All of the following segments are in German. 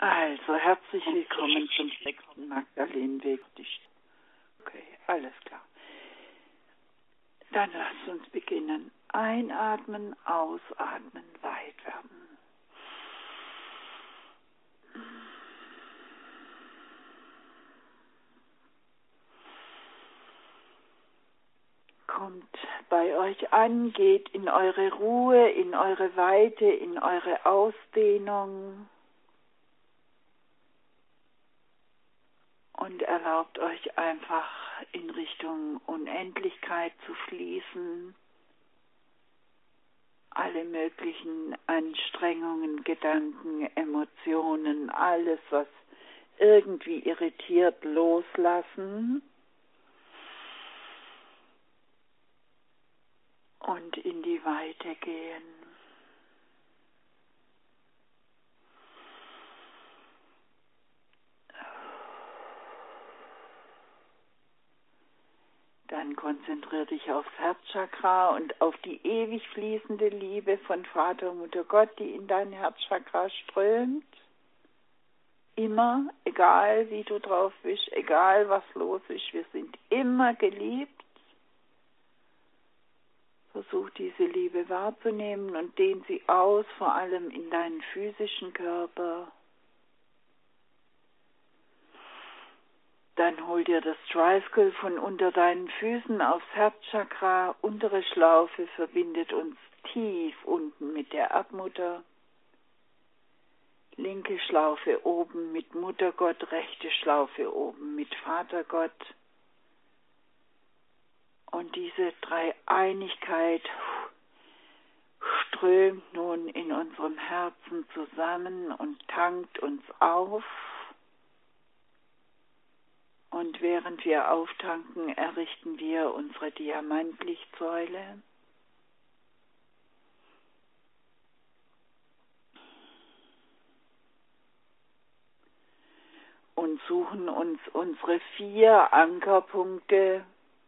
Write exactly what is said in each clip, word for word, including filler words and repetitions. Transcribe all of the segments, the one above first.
Also, herzlich willkommen zum sechsten Magdalenenweg. Okay, alles klar. Dann lasst uns beginnen. Einatmen, ausatmen, weit werden. Kommt bei euch an, geht in eure Ruhe, in eure Weite, in eure Ausdehnung und erlaubt euch einfach in Richtung Unendlichkeit zu fließen. Alle möglichen Anstrengungen, Gedanken, Emotionen, alles, was irgendwie irritiert, loslassen. Und in die Weite gehen. Dann konzentriere dich aufs Herzchakra und auf die ewig fließende Liebe von Vater und Mutter Gott, die in dein Herzchakra strömt. Immer, egal wie du drauf bist, egal was los ist, wir sind immer geliebt. Versuch diese Liebe wahrzunehmen und dehn sie aus, vor allem in deinen physischen Körper. Dann hol dir das Tricycle von unter deinen Füßen aufs Herzchakra. Untere Schlaufe verbindet uns tief unten mit der Erdmutter. Linke Schlaufe oben mit Muttergott, rechte Schlaufe oben mit Vatergott. Und diese Dreieinigkeit strömt nun in unserem Herzen zusammen und tankt uns auf. Und während wir auftanken, errichten wir unsere Diamantlichtsäule. Und suchen uns unsere vier Ankerpunkte,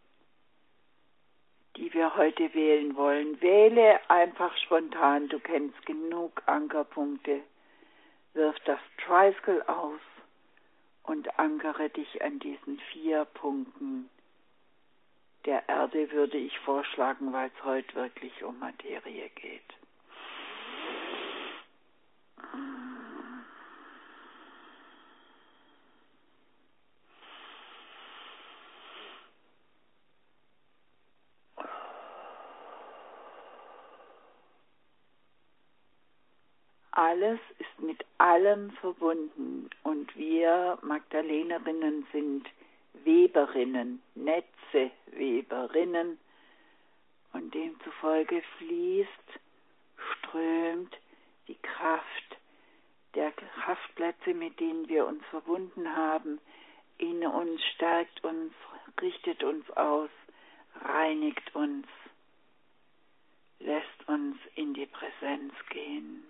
die wir heute wählen wollen. Wähle einfach spontan, du kennst genug Ankerpunkte. Wirf das Tricycle aus und ankere dich an diesen vier Punkten. Der Erde würde ich vorschlagen, weil es heute wirklich um Materie geht. Alles ist mit allem verbunden und wir Magdalenerinnen sind Weberinnen, Netzeweberinnen und demzufolge fließt, strömt die Kraft der Kraftplätze, mit denen wir uns verbunden haben, in uns, stärkt uns, richtet uns aus, reinigt uns, lässt uns in die Präsenz gehen.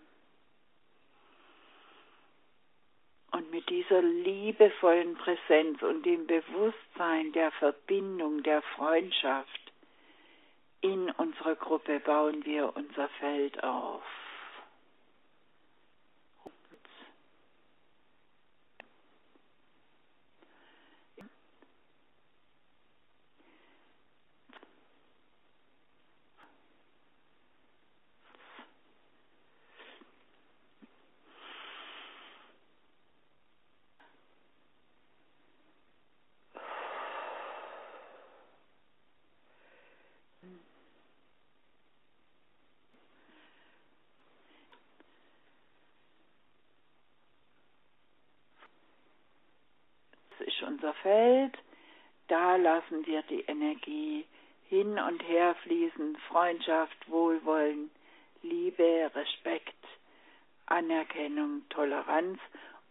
Und mit dieser liebevollen Präsenz und dem Bewusstsein der Verbindung, der Freundschaft in unserer Gruppe bauen wir unser Feld auf. Das ist unser Feld, da lassen wir die Energie hin und her fließen, Freundschaft, Wohlwollen, Liebe, Respekt, Anerkennung, Toleranz.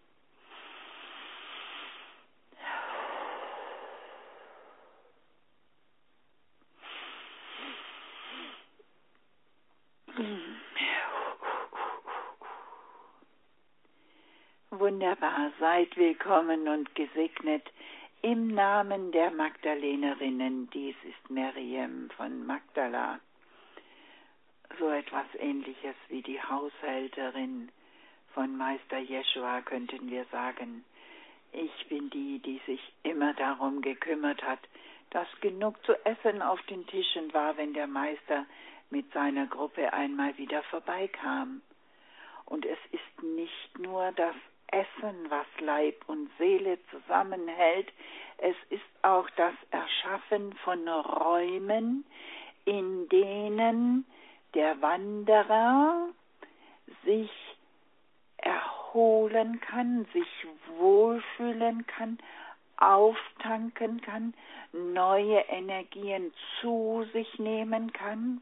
Wunderbar, seid willkommen und gesegnet im Namen der Magdalenerinnen. Dies ist Miriam von Magdala. So etwas Ähnliches wie die Haushälterin von Meister Jeschua könnten wir sagen, ich bin die, die sich immer darum gekümmert hat, dass genug zu essen auf den Tischen war, wenn der Meister mit seiner Gruppe einmal wieder vorbeikam. Und es ist nicht nur das Essen, was Leib und Seele zusammenhält, es ist auch das Erschaffen von Räumen, in denen der Wanderer sich erholen kann, sich wohlfühlen kann, auftanken kann, neue Energien zu sich nehmen kann,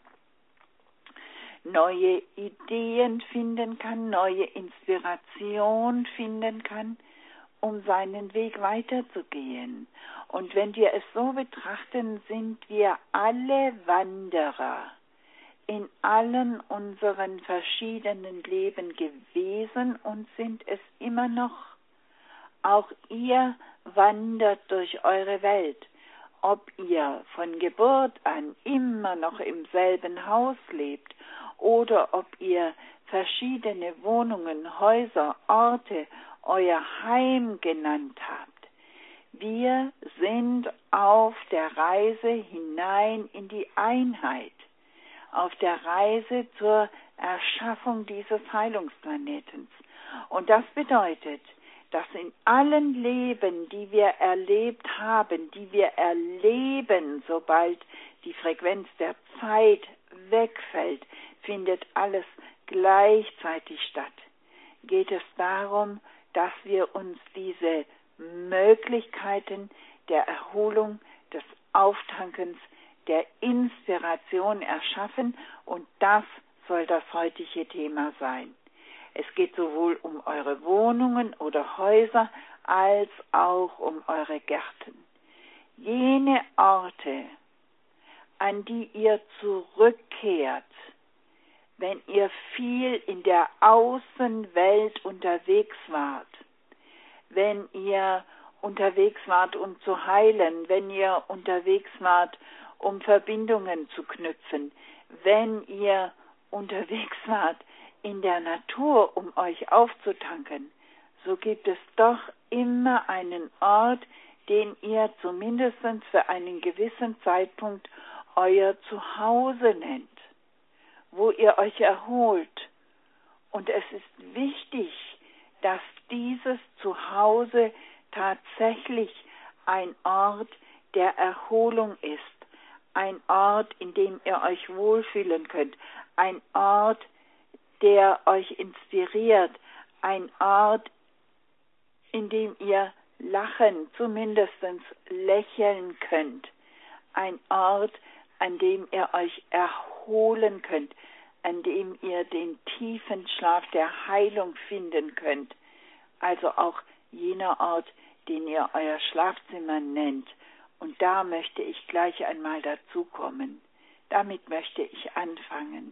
neue Ideen finden kann, neue Inspiration finden kann, um seinen Weg weiterzugehen. Und wenn wir es so betrachten, sind wir alle Wanderer in allen unseren verschiedenen Leben gewesen und sind es immer noch. Auch ihr wandert durch eure Welt, ob ihr von Geburt an immer noch im selben Haus lebt oder ob ihr verschiedene Wohnungen, Häuser, Orte, euer Heim genannt habt. Wir sind auf der Reise hinein in die Einheit, auf der Reise zur Erschaffung dieses Heilungsplanetens. Und das bedeutet, dass in allen Leben, die wir erlebt haben, die wir erleben, sobald die Frequenz der Zeit wegfällt, findet alles gleichzeitig statt. Geht es darum, dass wir uns diese Möglichkeiten der Erholung, des Auftankens, der Inspiration erschaffen, und das soll das heutige Thema sein. Es geht sowohl um eure Wohnungen oder Häuser als auch um eure Gärten. Jene Orte, an die ihr zurückkehrt, wenn ihr viel in der Außenwelt unterwegs wart, wenn ihr unterwegs wart, um zu heilen, wenn ihr unterwegs wart, um Verbindungen zu knüpfen, wenn ihr unterwegs wart in der Natur, um euch aufzutanken, so gibt es doch immer einen Ort, den ihr zumindest für einen gewissen Zeitpunkt euer Zuhause nennt, wo ihr euch erholt. Und es ist wichtig, dass dieses Zuhause tatsächlich ein Ort der Erholung ist, ein Ort, in dem ihr euch wohlfühlen könnt, ein Ort, der euch inspiriert, ein Ort, in dem ihr lachen, zumindest lächeln könnt, ein Ort, an dem ihr euch erholen könnt, an dem ihr den tiefen Schlaf der Heilung finden könnt, also auch jener Ort, den ihr euer Schlafzimmer nennt. Und da möchte ich gleich einmal dazukommen. Damit möchte ich anfangen.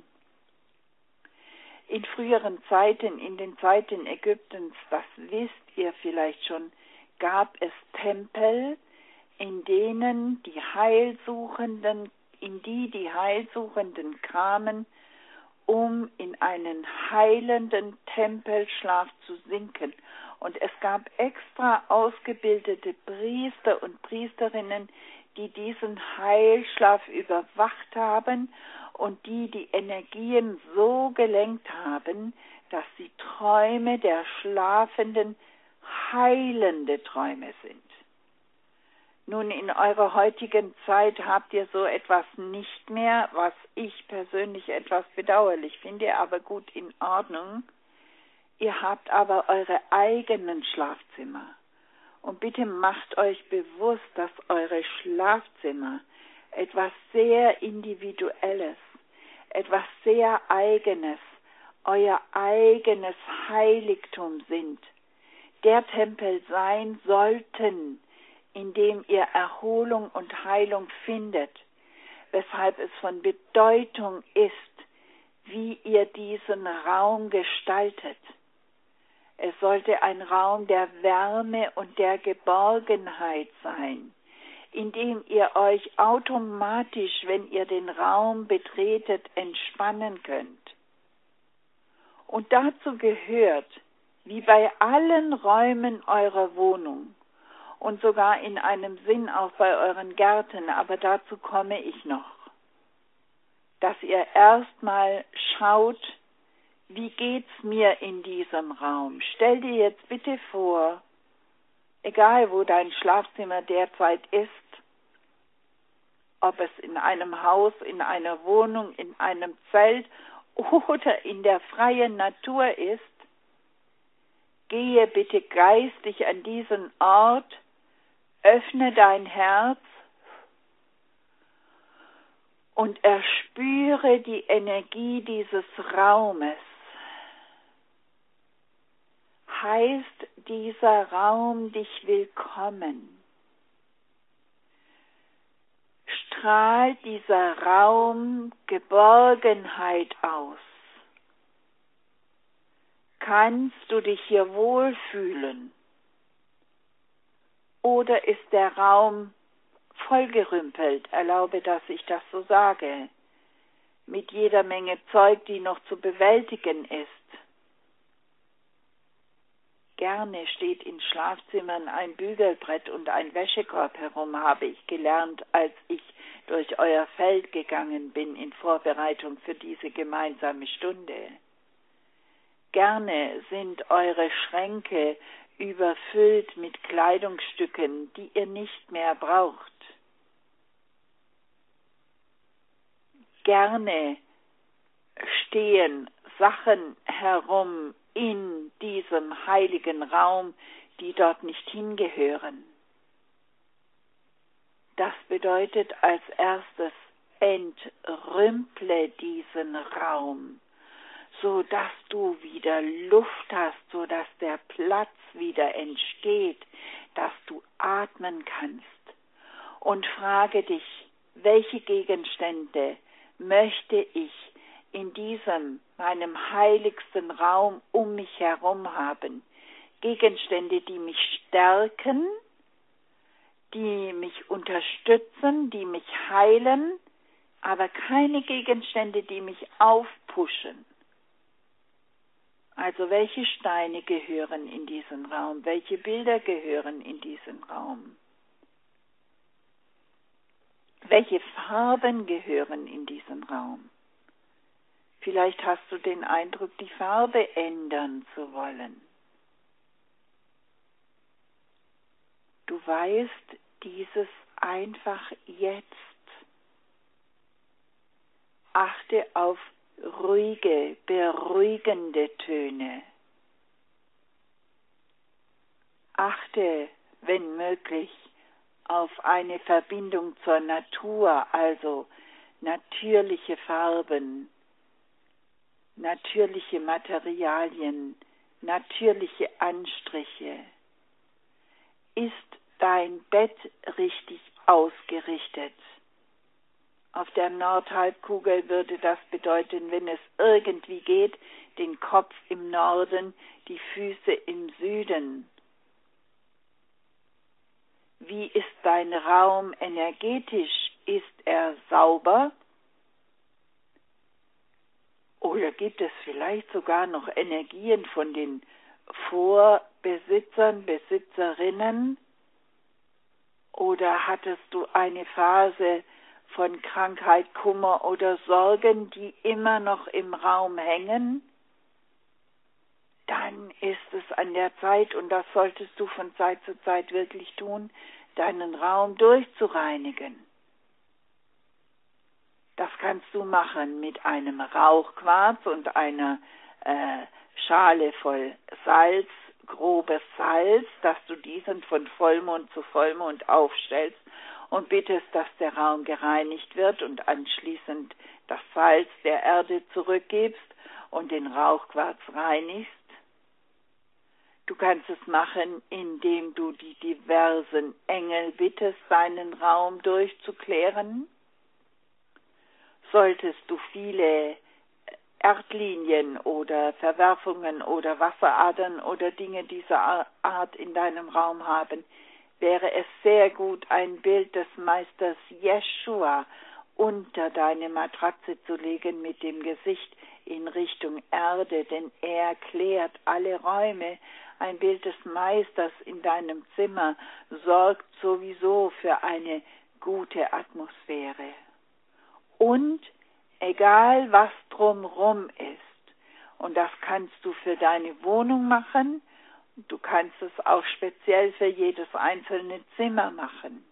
In früheren Zeiten, in den Zeiten Ägyptens, das wisst ihr vielleicht schon, gab es Tempel, in denen die Heilsuchenden, in die die Heilsuchenden kamen, um in einen heilenden Tempelschlaf zu sinken. Und es gab extra ausgebildete Priester und Priesterinnen, die diesen Heilschlaf überwacht haben und die die Energien so gelenkt haben, dass die Träume der Schlafenden heilende Träume sind. Nun, in eurer heutigen Zeit habt ihr so etwas nicht mehr, was ich persönlich etwas bedauerlich finde, aber gut in Ordnung. Ihr habt aber eure eigenen Schlafzimmer. Und bitte macht euch bewusst, dass eure Schlafzimmer etwas sehr Individuelles, etwas sehr Eigenes, euer eigenes Heiligtum sind, der Tempel sein sollten, in dem ihr Erholung und Heilung findet, weshalb es von Bedeutung ist, wie ihr diesen Raum gestaltet. Es sollte ein Raum der Wärme und der Geborgenheit sein, in dem ihr euch automatisch, wenn ihr den Raum betretet, entspannen könnt. Und dazu gehört, wie bei allen Räumen eurer Wohnung und sogar in einem Sinn auch bei euren Gärten, aber dazu komme ich noch, dass ihr erstmal schaut, wie geht's mir in diesem Raum? Stell dir jetzt bitte vor, egal wo dein Schlafzimmer derzeit ist, ob es in einem Haus, in einer Wohnung, in einem Zelt oder in der freien Natur ist, gehe bitte geistig an diesen Ort, öffne dein Herz und erspüre die Energie dieses Raumes. Heißt dieser Raum dich willkommen? Strahlt dieser Raum Geborgenheit aus? Kannst du dich hier wohlfühlen? Oder ist der Raum vollgerümpelt, erlaube, dass ich das so sage, mit jeder Menge Zeug, die noch zu bewältigen ist? Gerne steht in Schlafzimmern ein Bügelbrett und ein Wäschekorb herum, habe ich gelernt, als ich durch euer Feld gegangen bin in Vorbereitung für diese gemeinsame Stunde. Gerne sind eure Schränke überfüllt mit Kleidungsstücken, die ihr nicht mehr braucht. Gerne stehen Sachen herum in diesem heiligen Raum, die dort nicht hingehören. Das bedeutet als erstes, entrümple diesen Raum, so dass du wieder Luft hast, so dass der Platz wieder entsteht, dass du atmen kannst. Und frage dich, welche Gegenstände möchte ich in diesem, meinem heiligsten Raum um mich herum haben? Gegenstände, die mich stärken, die mich unterstützen, die mich heilen, aber keine Gegenstände, die mich aufpushen. Also welche Steine gehören in diesen Raum? Welche Bilder gehören in diesen Raum? Welche Farben gehören in diesen Raum? Vielleicht hast du den Eindruck, die Farbe ändern zu wollen. Du weißt dieses einfach jetzt. Achte auf ruhige, beruhigende Töne. Achte, wenn möglich, auf eine Verbindung zur Natur, also natürliche Farben, natürliche Materialien, natürliche Anstriche. Ist dein Bett richtig ausgerichtet? Auf der Nordhalbkugel würde das bedeuten, wenn es irgendwie geht, den Kopf im Norden, die Füße im Süden. Wie ist dein Raum energetisch? Ist er sauber? Oder gibt es vielleicht sogar noch Energien von den Vorbesitzern, Besitzerinnen? Oder hattest du eine Phase von Krankheit, Kummer oder Sorgen, die immer noch im Raum hängen? Dann ist es an der Zeit, und das solltest du von Zeit zu Zeit wirklich tun, deinen Raum durchzureinigen. Das kannst du machen mit einem Rauchquarz und einer äh, Schale voll Salz, grobes Salz, dass du diesen von Vollmond zu Vollmond aufstellst und bittest, dass der Raum gereinigt wird und anschließend das Salz der Erde zurückgibst und den Rauchquarz reinigst. Du kannst es machen, indem du die diversen Engel bittest, seinen Raum durchzuklären. Solltest du viele Erdlinien oder Verwerfungen oder Wasseradern oder Dinge dieser Art in deinem Raum haben, wäre es sehr gut, ein Bild des Meisters Jeschua unter deine Matratze zu legen mit dem Gesicht in Richtung Erde, denn er klärt alle Räume. Ein Bild des Meisters in deinem Zimmer sorgt sowieso für eine gute Atmosphäre. Und egal was drumherum ist, und das kannst du für deine Wohnung machen, du kannst es auch speziell für jedes einzelne Zimmer machen.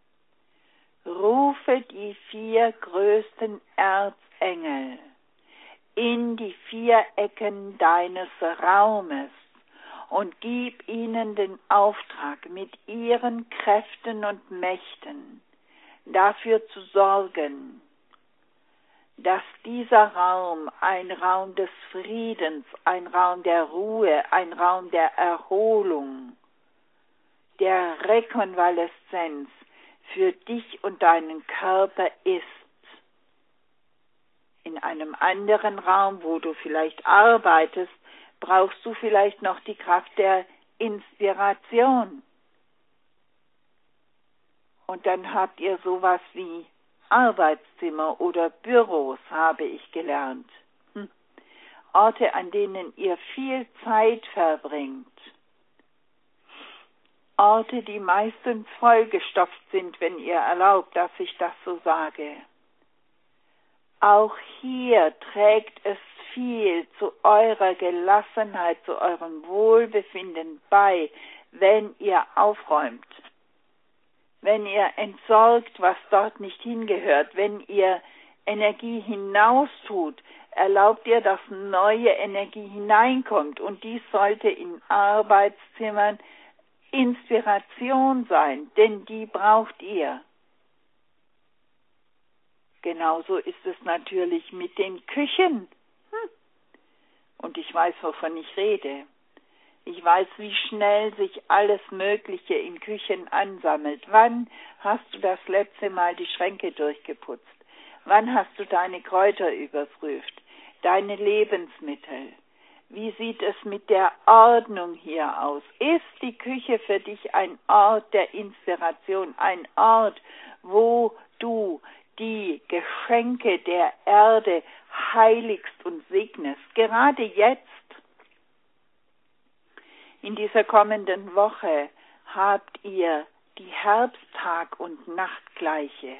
Rufe die vier größten Erzengel in die vier Ecken deines Raumes und gib ihnen den Auftrag, mit ihren Kräften und Mächten dafür zu sorgen, dass dieser Raum ein Raum des Friedens, ein Raum der Ruhe, ein Raum der Erholung, der Rekonvaleszenz für dich und deinen Körper ist. In einem anderen Raum, wo du vielleicht arbeitest, brauchst du vielleicht noch die Kraft der Inspiration. Und dann habt ihr sowas wie Arbeitszimmer oder Büros, habe ich gelernt. Hm. Orte, an denen ihr viel Zeit verbringt. Orte, die meistens vollgestopft sind, wenn ihr erlaubt, dass ich das so sage. Auch hier trägt es viel zu eurer Gelassenheit, zu eurem Wohlbefinden bei, wenn ihr aufräumt, wenn ihr entsorgt, was dort nicht hingehört, wenn ihr Energie hinaustut, erlaubt ihr, dass neue Energie hineinkommt, und dies sollte in Arbeitszimmern Inspiration sein, denn die braucht ihr. Genauso ist es natürlich mit den Küchen. Hm. Und ich weiß, wovon ich rede. Ich weiß, wie schnell sich alles Mögliche in Küchen ansammelt. Wann hast du das letzte Mal die Schränke durchgeputzt? Wann hast du deine Kräuter überprüft? Deine Lebensmittel? Wie sieht es mit der Ordnung hier aus? Ist die Küche für dich ein Ort der Inspiration, ein Ort, wo du die Geschenke der Erde heiligst und segnest? Gerade jetzt, in dieser kommenden Woche, habt ihr die Herbsttag- und Nachtgleiche.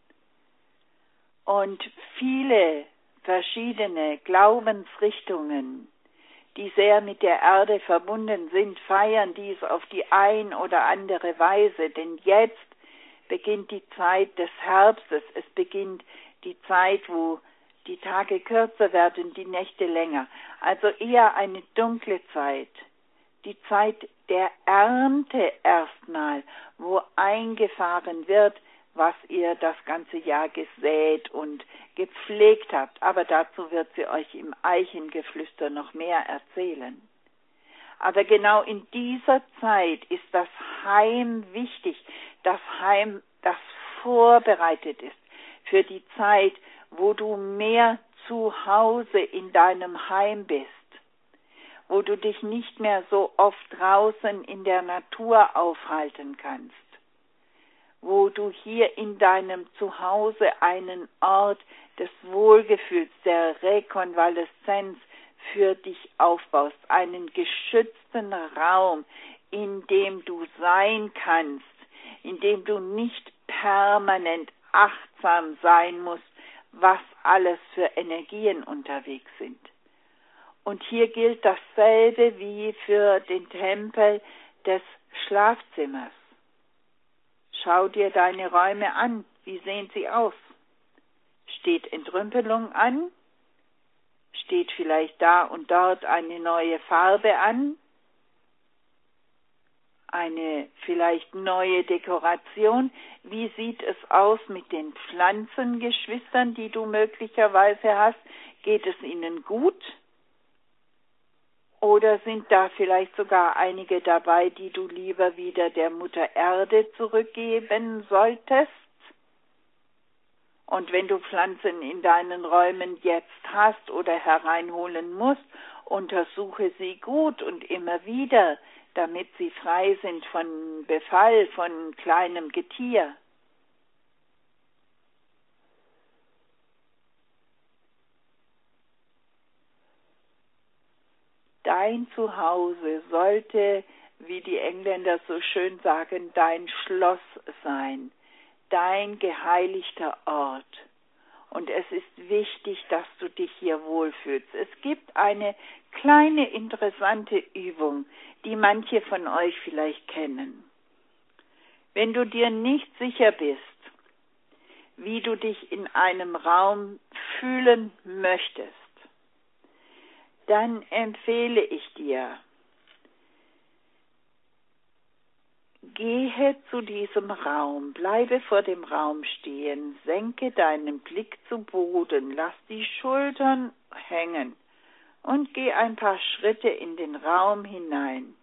Und viele verschiedene Glaubensrichtungen, die sehr mit der Erde verbunden sind, feiern dies auf die ein oder andere Weise. Denn jetzt beginnt die Zeit des Herbstes. Es beginnt die Zeit, wo die Tage kürzer werden, die Nächte länger. Also eher eine dunkle Zeit. Die Zeit der Ernte erstmal, wo eingefahren wird, was ihr das ganze Jahr gesät und gepflegt habt. Aber dazu wird sie euch im Eichengeflüster noch mehr erzählen. Aber genau in dieser Zeit ist das Heim wichtig, das Heim, das vorbereitet ist für die Zeit, wo du mehr zu Hause in deinem Heim bist, wo du dich nicht mehr so oft draußen in der Natur aufhalten kannst, wo du hier in deinem Zuhause einen Ort des Wohlgefühls, der Rekonvaleszenz für dich aufbaust, einen geschützten Raum, in dem du sein kannst, in dem du nicht permanent achtsam sein musst, was alles für Energien unterwegs sind. Und hier gilt dasselbe wie für den Tempel des Schlafzimmers. Schau dir deine Räume an. Wie sehen sie aus? Steht Entrümpelung an? Steht vielleicht da und dort eine neue Farbe an? Eine vielleicht neue Dekoration? Wie sieht es aus mit den Pflanzengeschwistern, die du möglicherweise hast? Geht es ihnen gut? Oder sind da vielleicht sogar einige dabei, die du lieber wieder der Mutter Erde zurückgeben solltest? Und wenn du Pflanzen in deinen Räumen jetzt hast oder hereinholen musst, untersuche sie gut und immer wieder, damit sie frei sind von Befall, von kleinem Getier. dein Zuhause sollte, wie die Engländer so schön sagen, dein Schloss sein, dein geheiligter Ort. Und es ist wichtig, dass du dich hier wohlfühlst. Es gibt eine kleine interessante Übung, die manche von euch vielleicht kennen. Wenn du dir nicht sicher bist, wie du dich in einem Raum fühlen möchtest, dann empfehle ich dir, gehe zu diesem Raum, bleibe vor dem Raum stehen, senke deinen Blick zu Boden, lass die Schultern hängen und geh ein paar Schritte in den Raum hinein.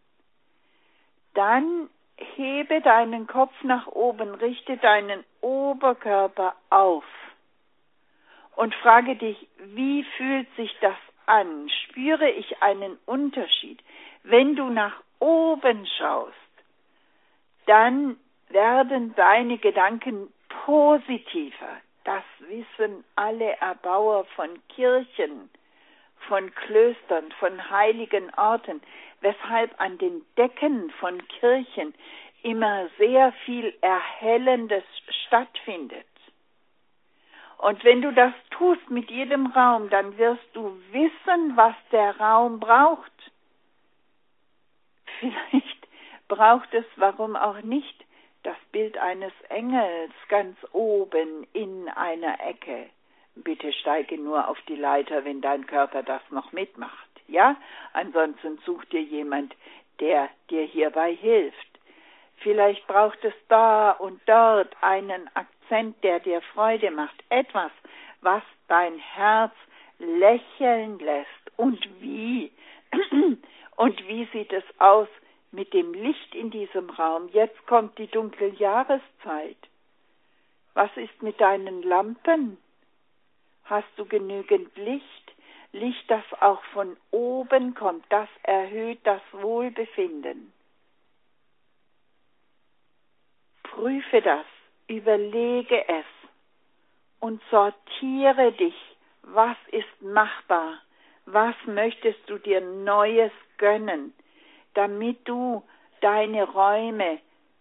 Dann hebe deinen Kopf nach oben, richte deinen Oberkörper auf und frage dich, wie fühlt sich das an? Spüre ich einen Unterschied? Wenn du nach oben schaust, dann werden deine Gedanken positiver. Das wissen alle Erbauer von Kirchen, von Klöstern, von heiligen Orten, weshalb an den Decken von Kirchen immer sehr viel Erhellendes stattfindet. Und wenn du das tust mit jedem Raum, dann wirst du wissen, was der Raum braucht. Vielleicht braucht es, warum auch nicht, das Bild eines Engels ganz oben in einer Ecke. Bitte steige nur auf die Leiter, wenn dein Körper das noch mitmacht, ja? Ansonsten such dir jemand, der dir hierbei hilft. Vielleicht braucht es da und dort einen Akzent, der dir Freude macht. Etwas, was dein Herz lächeln lässt. Und wie? Und wie sieht es aus mit dem Licht in diesem Raum? Jetzt kommt die dunkle Jahreszeit. Was ist mit deinen Lampen? Hast du genügend Licht? Licht, das auch von oben kommt, das erhöht das Wohlbefinden. Prüfe das, überlege es und sortiere dich. Was ist machbar? Was möchtest du dir Neues gönnen, damit du deine Räume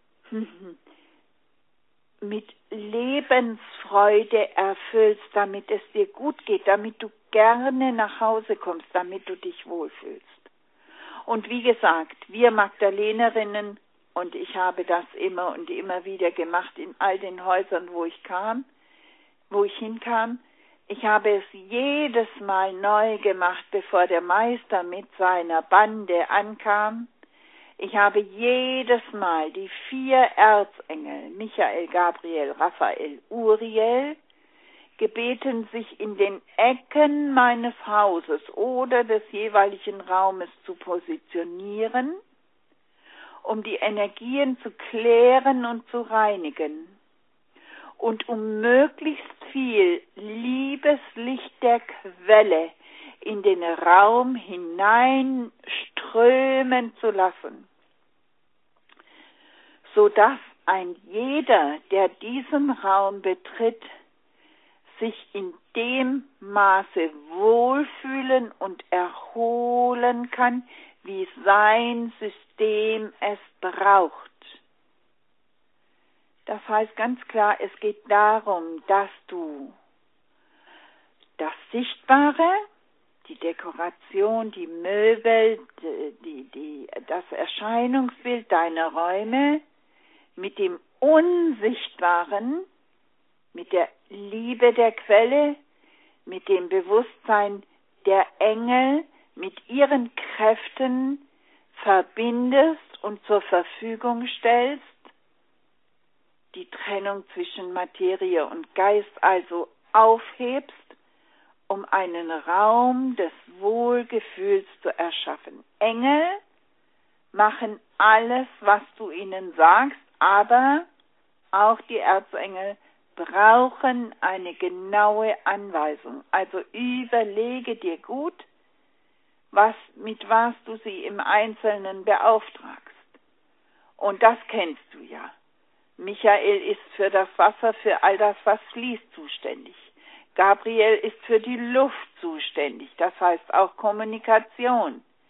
mit Lebensfreude erfüllst, damit es dir gut geht, damit du gerne nach Hause kommst, damit du dich wohlfühlst. Und wie gesagt, wir Magdalenerinnen, und ich habe das immer und immer wieder gemacht in all den Häusern, wo ich kam, wo ich hinkam. Ich habe es jedes Mal neu gemacht, bevor der Meister mit seiner Bande ankam. Ich habe jedes Mal die vier Erzengel, Michael, Gabriel, Raphael, Uriel, gebeten, sich in den Ecken meines Hauses oder des jeweiligen Raumes zu positionieren, um die Energien zu klären und zu reinigen und um möglichst viel Liebeslicht der Quelle in den Raum hineinströmen zu lassen, sodass ein jeder, der diesen Raum betritt, sich in dem Maße wohlfühlen und erholen kann, wie sein System es braucht. Das heißt ganz klar, es geht darum, dass du das Sichtbare, die Dekoration, die Möbel, die, die, das Erscheinungsbild deiner Räume mit dem Unsichtbaren, mit der Liebe der Quelle, mit dem Bewusstsein der Engel, mit ihren Kräften verbindest und zur Verfügung stellst, die Trennung zwischen Materie und Geist also aufhebst, um einen Raum des Wohlgefühls zu erschaffen. Engel machen alles, was du ihnen sagst, aber auch die Erzengel brauchen eine genaue Anweisung. Also überlege dir gut, was, mit was du sie im Einzelnen beauftragst. Und das kennst du ja. Michael ist für das Wasser, für all das, was fließt, zuständig. Gabriel ist für die Luft zuständig, das heißt auch Kommunikation.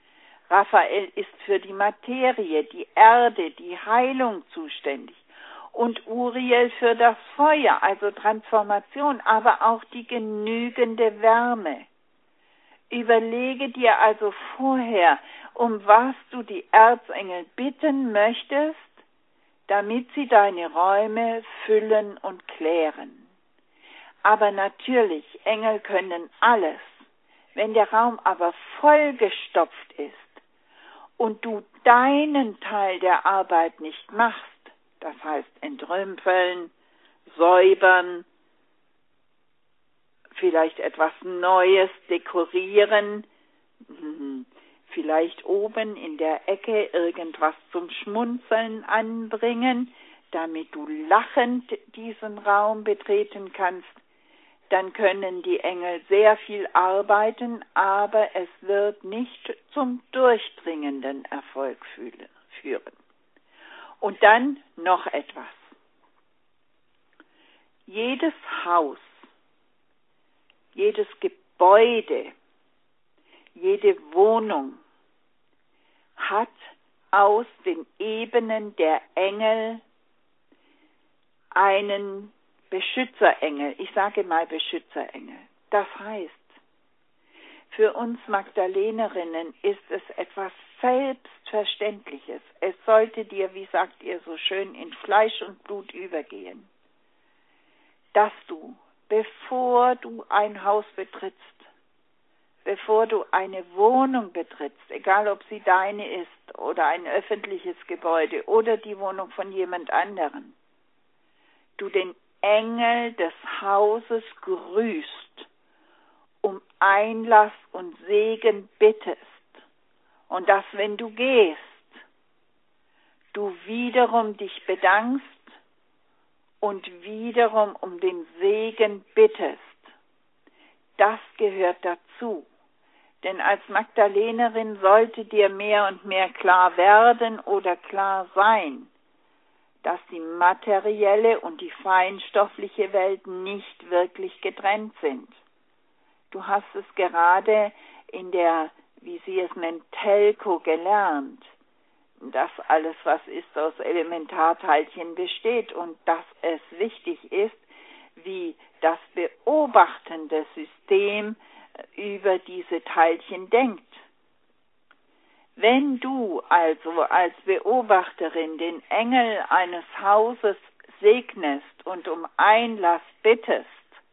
Raphael ist für die Materie, die Erde, die Heilung zuständig. Und Uriel für das Feuer, also Transformation, aber auch die genügende Wärme. Überlege dir also vorher, um was du die Erzengel bitten möchtest, damit sie deine Räume füllen und klären. Aber natürlich, Engel können alles. Wenn der Raum aber vollgestopft ist und du deinen Teil der Arbeit nicht machst, das heißt entrümpeln, säubern, vielleicht etwas Neues dekorieren, vielleicht oben in der Ecke irgendwas zum Schmunzeln anbringen, damit du lachend diesen Raum betreten kannst, dann können die Engel sehr viel arbeiten, aber es wird nicht zum durchdringenden Erfolg führen. Und dann noch etwas. Jedes Haus, jedes Gebäude, jede Wohnung hat aus den Ebenen der Engel einen Beschützerengel. Ich sage mal Beschützerengel. Das heißt, für uns Magdalenerinnen ist es etwas Selbstverständliches. Es sollte dir, wie sagt ihr so schön, in Fleisch und Blut übergehen, dass du, bevor du ein Haus betrittst, bevor du eine Wohnung betrittst, egal ob sie deine ist oder ein öffentliches Gebäude oder die Wohnung von jemand anderem, du den Engel des Hauses grüßt, um Einlass und Segen bittest und dass, wenn du gehst, du wiederum dich bedankst und wiederum um den Segen bittest. Das gehört dazu. Denn als Magdalenerin sollte dir mehr und mehr klar werden oder klar sein, dass die materielle und die feinstoffliche Welt nicht wirklich getrennt sind. Du hast es gerade in der, wie sie es nennt, Telco gelernt, dass alles, was ist, aus Elementarteilchen besteht und dass es wichtig ist, wie das beobachtende System über diese Teilchen denkt. Wenn du also als Beobachterin den Engel eines Hauses segnest und um Einlass bittest,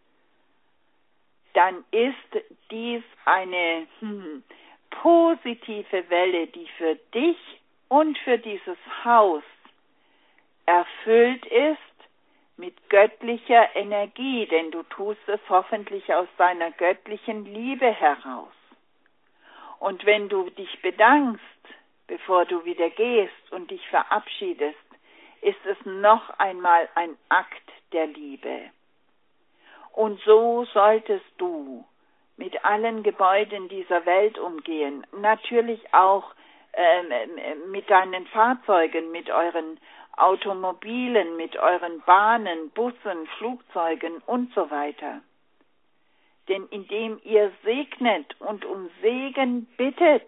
dann ist dies eine hm, positive Welle, die für dich und für dieses Haus erfüllt ist mit göttlicher Energie, denn du tust es hoffentlich aus deiner göttlichen Liebe heraus. Und wenn du dich bedankst, bevor du wieder gehst und dich verabschiedest, ist es noch einmal ein Akt der Liebe. Und so solltest du mit allen Gebäuden dieser Welt umgehen, natürlich auch äh, mit deinen Fahrzeugen, mit euren Automobilen, mit euren Bahnen, Bussen, Flugzeugen und so weiter. Denn indem ihr segnet und um Segen bittet,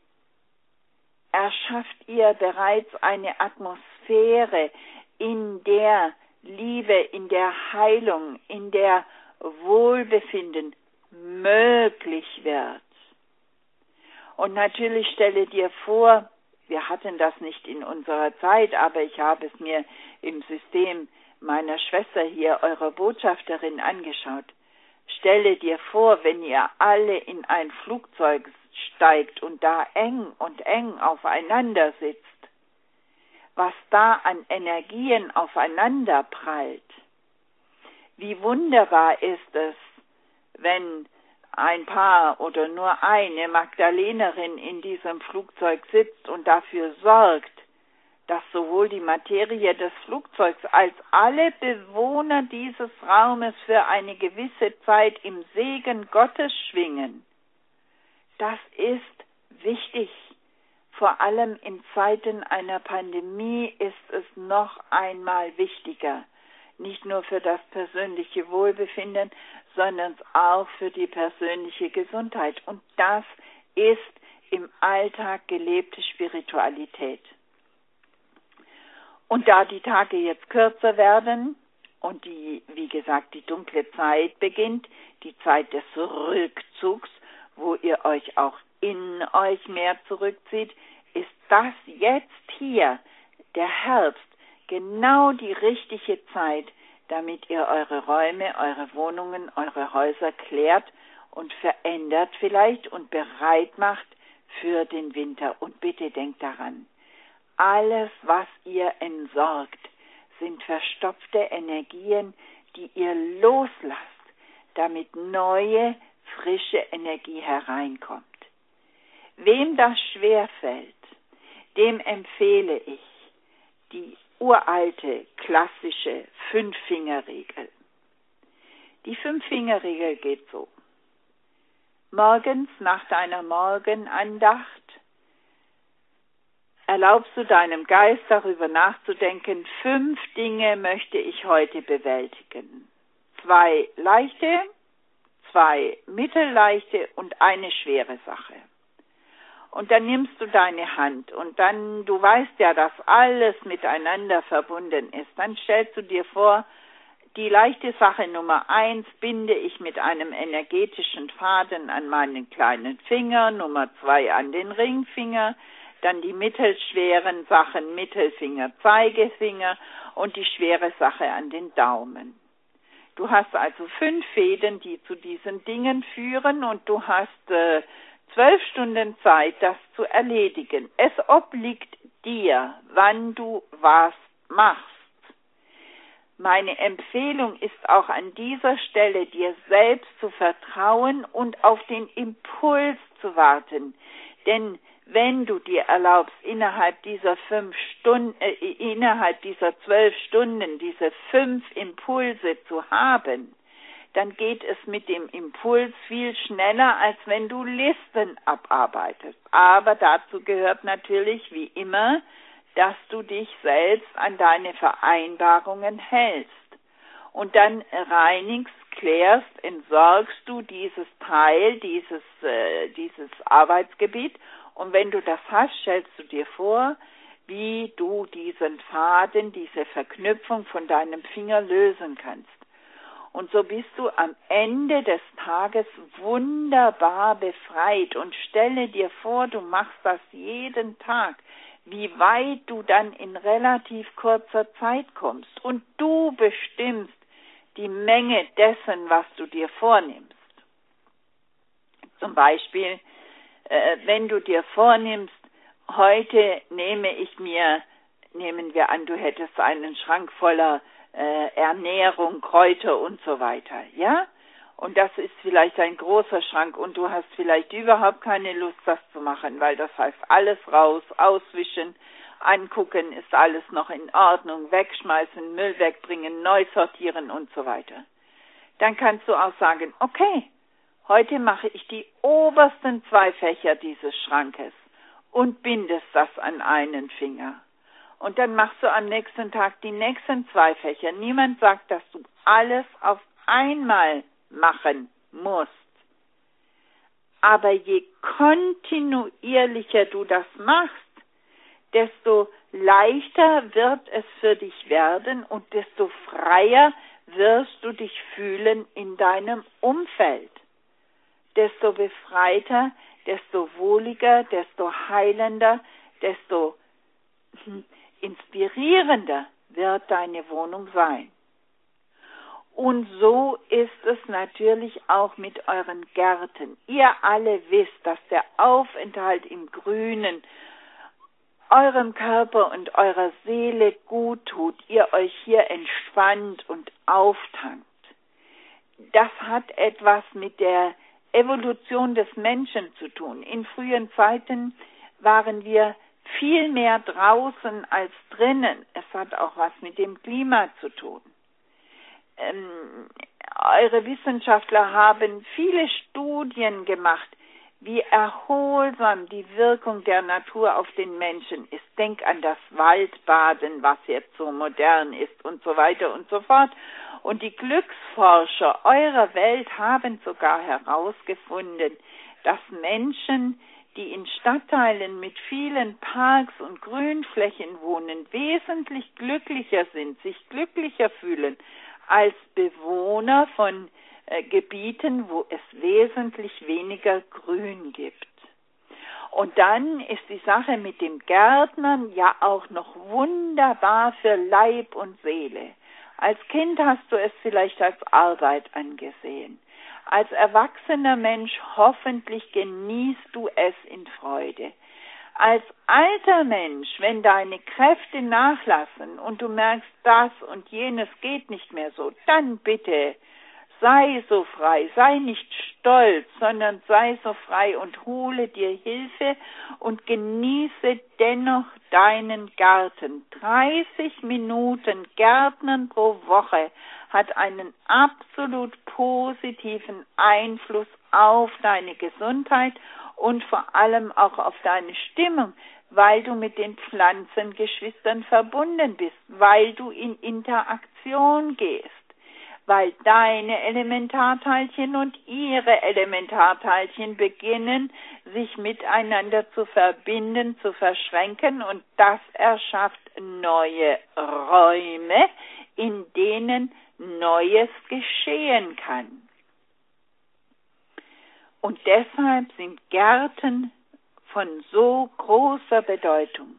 erschafft ihr bereits eine Atmosphäre, in der Liebe, in der Heilung, in der Wohlbefinden möglich wird. Und natürlich stelle dir vor, wir hatten das nicht in unserer Zeit, aber ich habe es mir im System meiner Schwester hier, eurer Botschafterin, angeschaut. Stelle dir vor, wenn ihr alle in ein Flugzeug steigt und da eng und eng aufeinander sitzt, was da an Energien aufeinander prallt. Wie wunderbar ist es, wenn ein Paar oder nur eine Magdalenerin in diesem Flugzeug sitzt und dafür sorgt, dass sowohl die Materie des Flugzeugs als alle Bewohner dieses Raumes für eine gewisse Zeit im Segen Gottes schwingen. Das ist wichtig. Vor allem in Zeiten einer Pandemie ist es noch einmal wichtiger. Nicht nur für das persönliche Wohlbefinden, sondern auch für die persönliche Gesundheit. Und das ist im Alltag gelebte Spiritualität. Und da die Tage jetzt kürzer werden und die, wie gesagt, die dunkle Zeit beginnt, die Zeit des Rückzugs, wo ihr euch auch in euch mehr zurückzieht, ist das jetzt hier, der Herbst, genau die richtige Zeit, damit ihr eure Räume, eure Wohnungen, eure Häuser klärt und verändert vielleicht und bereit macht für den Winter. Und bitte denkt daran, alles, was ihr entsorgt, sind verstopfte Energien, die ihr loslasst, damit neue, frische Energie hereinkommt. Wem das schwerfällt, dem empfehle ich die uralte, klassische Fünf-Finger-Regel. Die Fünf-Finger-Regel geht so. Morgens nach deiner Morgenandacht erlaubst du deinem Geist darüber nachzudenken, fünf Dinge möchte ich heute bewältigen. Zwei leichte, zwei mittelleichte und eine schwere Sache. Und dann nimmst du deine Hand und dann, du weißt ja, dass alles miteinander verbunden ist. Dann stellst du dir vor, die leichte Sache Nummer eins binde ich mit einem energetischen Faden an meinen kleinen Finger, Nummer zwei an den Ringfinger, dann die mittelschweren Sachen Mittelfinger, Zeigefinger und die schwere Sache an den Daumen. Du hast also fünf Fäden, die zu diesen Dingen führen und du hast äh, zwölf Stunden Zeit, das zu erledigen. Es obliegt dir, wann du was machst. Meine Empfehlung ist auch an dieser Stelle, dir selbst zu vertrauen und auf den Impuls zu warten. Denn wenn du dir erlaubst, innerhalb dieser fünf Stunden, äh, innerhalb dieser zwölf Stunden diese fünf Impulse zu haben, dann geht es mit dem Impuls viel schneller, als wenn du Listen abarbeitest. Aber dazu gehört natürlich wie immer, dass du dich selbst an deine Vereinbarungen hältst. Und dann reinigst, klärst, entsorgst du dieses Teil, dieses, äh, dieses Arbeitsgebiet. Und wenn du das hast, stellst du dir vor, wie du diesen Faden, diese Verknüpfung von deinem Finger lösen kannst. Und so bist du am Ende des Tages wunderbar befreit. Und stelle dir vor, du machst das jeden Tag, wie weit du dann in relativ kurzer Zeit kommst. Und du bestimmst die Menge dessen, was du dir vornimmst. Zum Beispiel, äh, wenn du dir vornimmst, heute nehme ich mir, nehmen wir an, du hättest einen Schrank voller äh, Ernährung, Kräuter und so weiter, ja? Und das ist vielleicht ein großer Schrank und du hast vielleicht überhaupt keine Lust, das zu machen, weil das heißt alles raus, auswischen, angucken, ist alles noch in Ordnung, wegschmeißen, Müll wegbringen, neu sortieren und so weiter. Dann kannst du auch sagen, okay, heute mache ich die obersten zwei Fächer dieses Schrankes und bindest das an einen Finger. Und dann machst du am nächsten Tag die nächsten zwei Fächer. Niemand sagt, dass du alles auf einmal machen musst. Aber je kontinuierlicher du das machst, desto leichter wird es für dich werden und desto freier wirst du dich fühlen in deinem Umfeld. Desto befreiter, desto wohliger, desto heilender, desto inspirierender wird deine Wohnung sein. Und so ist es natürlich auch mit euren Gärten. Ihr alle wisst, dass der Aufenthalt im Grünen eurem Körper und eurer Seele gut tut, ihr euch hier entspannt und auftankt. Das hat etwas mit der Evolution des Menschen zu tun. In frühen Zeiten waren wir viel mehr draußen als drinnen. Es hat auch was mit dem Klima zu tun. Ähm, eure Wissenschaftler haben viele Studien gemacht, wie erholsam die Wirkung der Natur auf den Menschen ist. Denk an das Waldbaden, was jetzt so modern ist und so weiter und so fort. Und die Glücksforscher eurer Welt haben sogar herausgefunden, dass Menschen, die in Stadtteilen mit vielen Parks und Grünflächen wohnen, wesentlich glücklicher sind, sich glücklicher fühlen als Bewohner von äh, Gebieten, wo es wesentlich weniger Grün gibt. Und dann ist die Sache mit dem Gärtnern ja auch noch wunderbar für Leib und Seele. Als Kind hast du es vielleicht als Arbeit angesehen. Als erwachsener Mensch hoffentlich genießt du es in Freude. Als alter Mensch, wenn deine Kräfte nachlassen und du merkst, das und jenes geht nicht mehr so, dann bitte sei so frei, sei nicht stolz, sondern sei so frei und hole dir Hilfe und genieße dennoch deinen Garten. dreißig Minuten Gärtnern pro Woche hat einen absolut positiven Einfluss auf deine Gesundheit und vor allem auch auf deine Stimmung, weil du mit den Pflanzengeschwistern verbunden bist, weil du in Interaktion gehst, weil deine Elementarteilchen und ihre Elementarteilchen beginnen, sich miteinander zu verbinden, zu verschränken, und das erschafft neue Räume, in denen Neues geschehen kann. Und deshalb sind Gärten von so großer Bedeutung.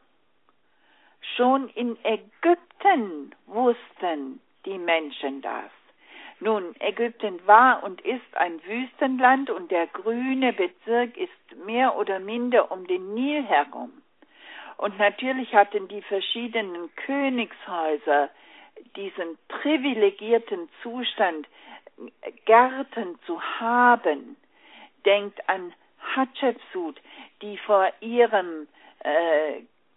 Schon in Ägypten wussten die Menschen das. Nun, Ägypten war und ist ein Wüstenland und der grüne Bezirk ist mehr oder minder um den Nil herum. Und natürlich hatten die verschiedenen Königshäuser diesen privilegierten Zustand, Gärten zu haben. Denkt an Hatschepsut, die vor ihrem äh,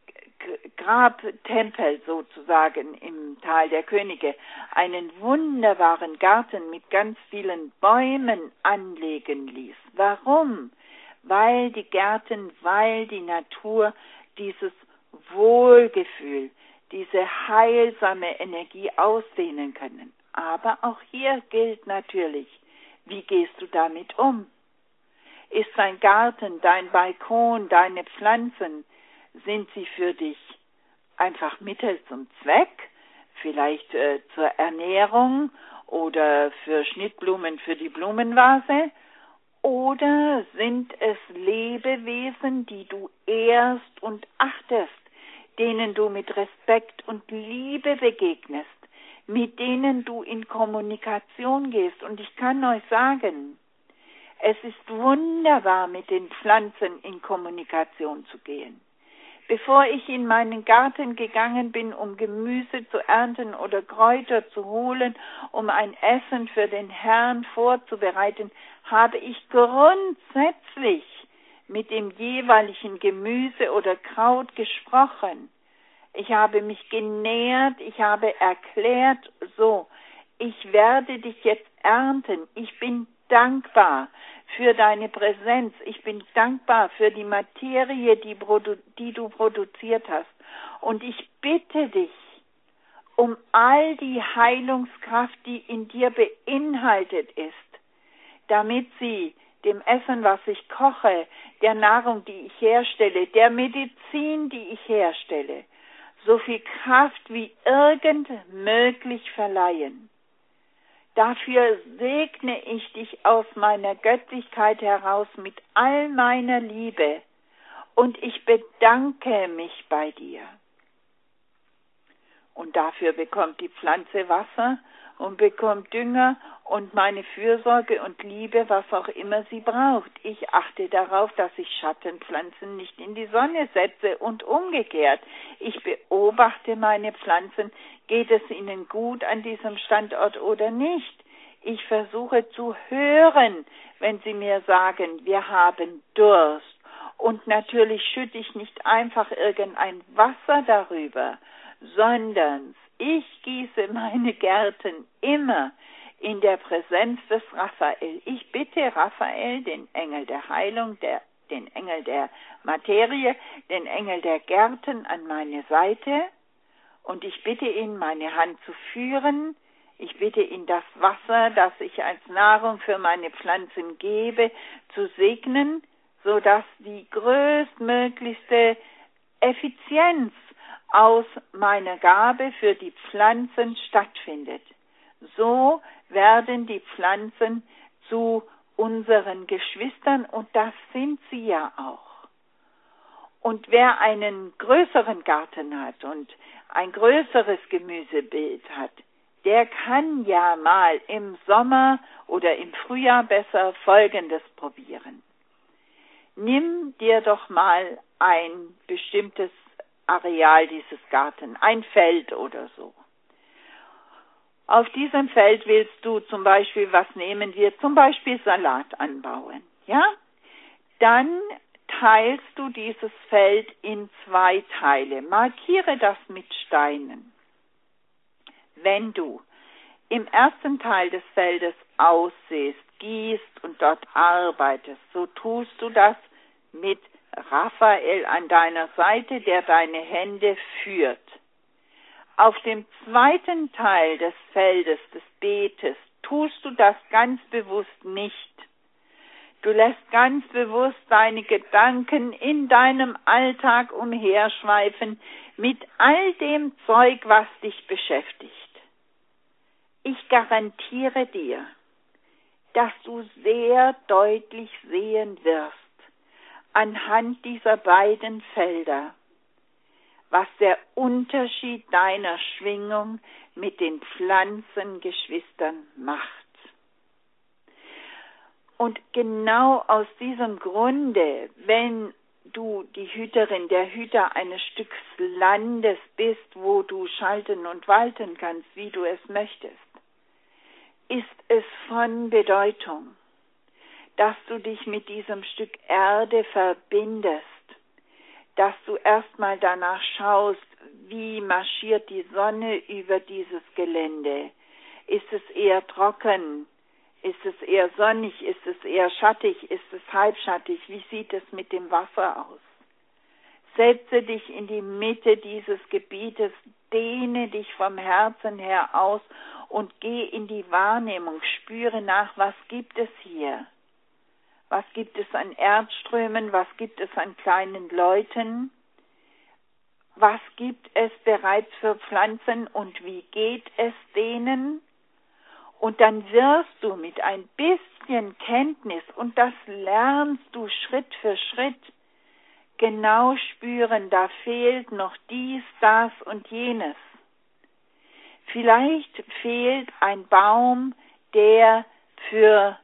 Grabtempel sozusagen im Tal der Könige einen wunderbaren Garten mit ganz vielen Bäumen anlegen ließ. Warum? Weil die Gärten, weil die Natur dieses Wohlgefühl, diese heilsame Energie ausdehnen können. Aber auch hier gilt natürlich, wie gehst du damit um? Ist dein Garten, dein Balkon, deine Pflanzen, sind sie für dich einfach Mittel zum Zweck, vielleicht äh, zur Ernährung oder für Schnittblumen für die Blumenvase? Oder sind es Lebewesen, die du ehrst und achtest, denen du mit Respekt und Liebe begegnest, mit denen du in Kommunikation gehst? Und ich kann euch sagen, es ist wunderbar, mit den Pflanzen in Kommunikation zu gehen. Bevor ich in meinen Garten gegangen bin, um Gemüse zu ernten oder Kräuter zu holen, um ein Essen für den Herrn vorzubereiten, habe ich grundsätzlich mit dem jeweiligen Gemüse oder Kraut gesprochen. Ich habe mich genähert, ich habe erklärt, so, ich werde dich jetzt ernten, ich bin dankbar für deine Präsenz. Ich bin dankbar für die Materie, die, produ- die du produziert hast. Und ich bitte dich um all die Heilungskraft, die in dir beinhaltet ist, damit sie dem Essen, was ich koche, der Nahrung, die ich herstelle, der Medizin, die ich herstelle, so viel Kraft wie irgend möglich verleihen. Dafür segne ich dich aus meiner Göttlichkeit heraus mit all meiner Liebe und ich bedanke mich bei dir. Und dafür bekommt die Pflanze Wasser und bekommt Dünger und meine Fürsorge und Liebe, was auch immer sie braucht. Ich achte darauf, dass ich Schattenpflanzen nicht in die Sonne setze und umgekehrt. Ich beobachte meine Pflanzen, geht es ihnen gut an diesem Standort oder nicht. Ich versuche zu hören, wenn sie mir sagen, wir haben Durst. Und natürlich schütte ich nicht einfach irgendein Wasser darüber, sondern ich gieße meine Gärten immer in der Präsenz des Raphael. Ich bitte Raphael, den Engel der Heilung, der, den Engel der Materie, den Engel der Gärten an meine Seite und ich bitte ihn, meine Hand zu führen. Ich bitte ihn, das Wasser, das ich als Nahrung für meine Pflanzen gebe, zu segnen, sodass die größtmöglichste Effizienz aus meiner Gabe für die Pflanzen stattfindet. So werden die Pflanzen zu unseren Geschwistern und das sind sie ja auch. Und wer einen größeren Garten hat und ein größeres Gemüsebeet hat, der kann ja mal im Sommer oder im Frühjahr besser Folgendes probieren. Nimm dir doch mal ein bestimmtes Areal dieses Gartens, ein Feld oder so. Auf diesem Feld willst du zum Beispiel, was nehmen wir, zum Beispiel Salat anbauen, ja? Dann teilst du dieses Feld in zwei Teile. Markiere das mit Steinen. Wenn du im ersten Teil des Feldes aussähst, gießt und dort arbeitest, so tust du das mit Raphael an deiner Seite, der deine Hände führt. Auf dem zweiten Teil des Feldes, des Beetes, tust du das ganz bewusst nicht. Du lässt ganz bewusst deine Gedanken in deinem Alltag umherschweifen mit all dem Zeug, was dich beschäftigt. Ich garantiere dir, dass du sehr deutlich sehen wirst, anhand dieser beiden Felder, was der Unterschied deiner Schwingung mit den Pflanzengeschwistern macht. Und genau aus diesem Grunde, wenn du die Hüterin, der Hüter eines Stücks Landes bist, wo du schalten und walten kannst, wie du es möchtest, ist es von Bedeutung, dass du dich mit diesem Stück Erde verbindest, dass du erstmal danach schaust, wie marschiert die Sonne über dieses Gelände. Ist es eher trocken? Ist es eher sonnig? Ist es eher schattig? Ist es halbschattig? Wie sieht es mit dem Wasser aus? Setze dich in die Mitte dieses Gebietes, dehne dich vom Herzen her aus und geh in die Wahrnehmung, spüre nach, was gibt es hier? Was gibt es an Erdströmen? Was gibt es an kleinen Leuten? Was gibt es bereits für Pflanzen und wie geht es denen? Und dann wirst du mit ein bisschen Kenntnis, und das lernst du Schritt für Schritt, genau spüren, da fehlt noch dies, das und jenes. Vielleicht fehlt ein Baum, der für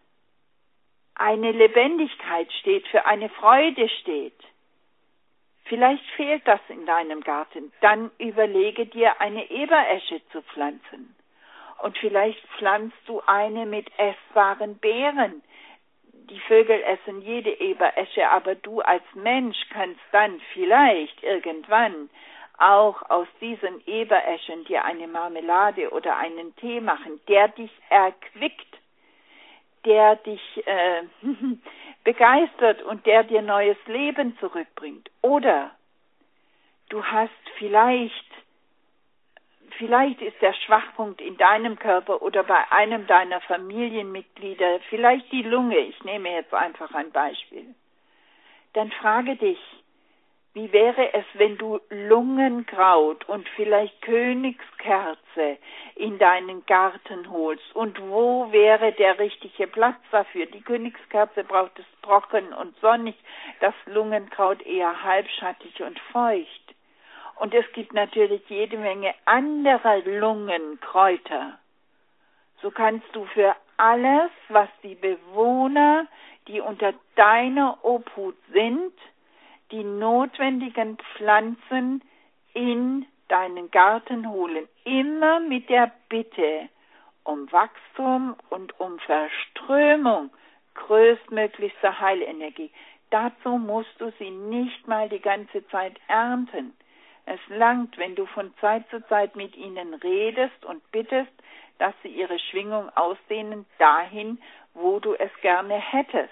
eine Lebendigkeit steht, für eine Freude steht. Vielleicht fehlt das in deinem Garten. Dann überlege dir, eine Eberesche zu pflanzen. Und vielleicht pflanzt du eine mit essbaren Beeren. Die Vögel essen jede Eberesche, aber du als Mensch kannst dann vielleicht irgendwann auch aus diesen Ebereschen dir eine Marmelade oder einen Tee machen, der dich erquickt, der dich äh, begeistert und der dir neues Leben zurückbringt. Oder du hast vielleicht, vielleicht ist der Schwachpunkt in deinem Körper oder bei einem deiner Familienmitglieder, vielleicht die Lunge, ich nehme jetzt einfach ein Beispiel. Dann frage dich, wie wäre es, wenn du Lungenkraut und vielleicht Königskerze in deinen Garten holst? Und wo wäre der richtige Platz dafür? Die Königskerze braucht es trocken und sonnig, das Lungenkraut eher halbschattig und feucht. Und es gibt natürlich jede Menge anderer Lungenkräuter. So kannst du für alles, was die Bewohner, die unter deiner Obhut sind, die notwendigen Pflanzen in deinen Garten holen. Immer mit der Bitte um Wachstum und um Verströmung größtmöglichster Heilenergie. Dazu musst du sie nicht mal die ganze Zeit ernten. Es langt, wenn du von Zeit zu Zeit mit ihnen redest und bittest, dass sie ihre Schwingung ausdehnen dahin, wo du es gerne hättest.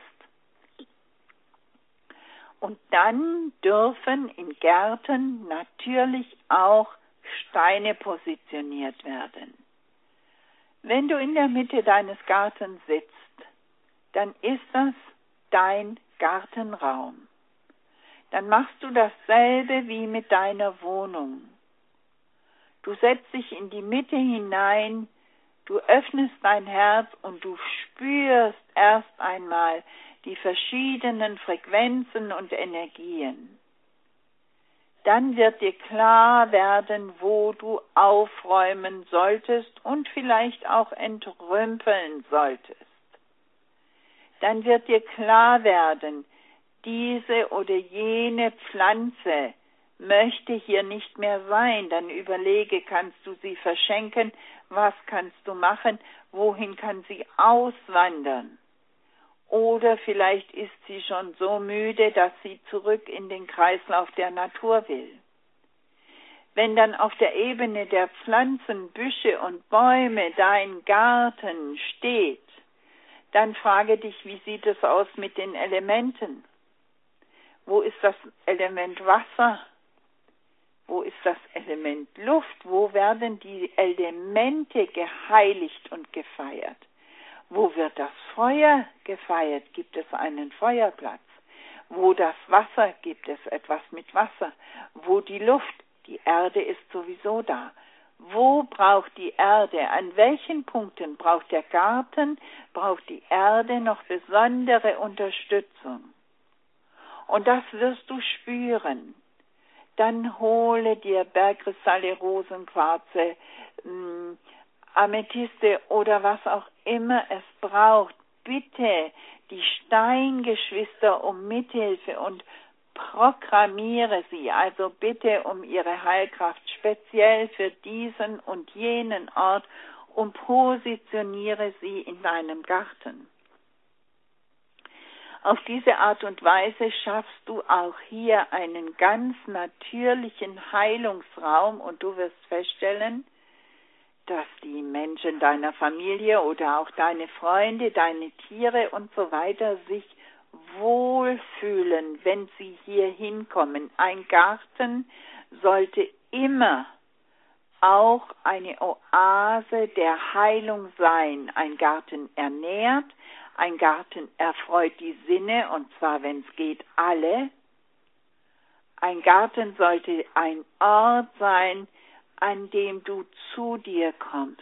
Und dann dürfen in Gärten natürlich auch Steine positioniert werden. Wenn du in der Mitte deines Gartens sitzt, dann ist das dein Gartenraum, dann machst du dasselbe wie mit deiner Wohnung. Du setzt dich in die Mitte hinein, du öffnest dein Herz und du spürst erst einmal die verschiedenen Frequenzen und Energien. Dann wird dir klar werden, wo du aufräumen solltest und vielleicht auch entrümpeln solltest. Dann wird dir klar werden, diese oder jene Pflanze möchte hier nicht mehr sein. Dann überlege, kannst du sie verschenken? Was kannst du machen? Wohin kann sie auswandern? Oder vielleicht ist sie schon so müde, dass sie zurück in den Kreislauf der Natur will. Wenn dann auf der Ebene der Pflanzen, Büsche und Bäume dein Garten steht, dann frage dich, wie sieht es aus mit den Elementen? Wo ist das Element Wasser? Wo ist das Element Luft? Wo werden die Elemente geheiligt und gefeiert? Wo wird das Feuer gefeiert? Gibt es einen Feuerplatz? Wo das Wasser, gibt es etwas mit Wasser? Wo die Luft, die Erde ist sowieso da. Wo braucht die Erde, an welchen Punkten braucht der Garten, braucht die Erde noch besondere Unterstützung? Und das wirst du spüren. Dann hole dir Bergkristalle, Rosenquarze, mh, Amethyste oder was auch immer es braucht. Bitte die Steingeschwister um Mithilfe und programmiere sie, also bitte um ihre Heilkraft speziell für diesen und jenen Ort und positioniere sie in deinem Garten. Auf diese Art und Weise schaffst du auch hier einen ganz natürlichen Heilungsraum und du wirst feststellen, dass die Menschen deiner Familie oder auch deine Freunde, deine Tiere und so weiter sich wohlfühlen, wenn sie hier hinkommen. Ein Garten sollte immer auch eine Oase der Heilung sein. Ein Garten ernährt, ein Garten erfreut die Sinne, und zwar, wenn es geht, alle. Ein Garten sollte ein Ort sein, an dem du zu dir kommst,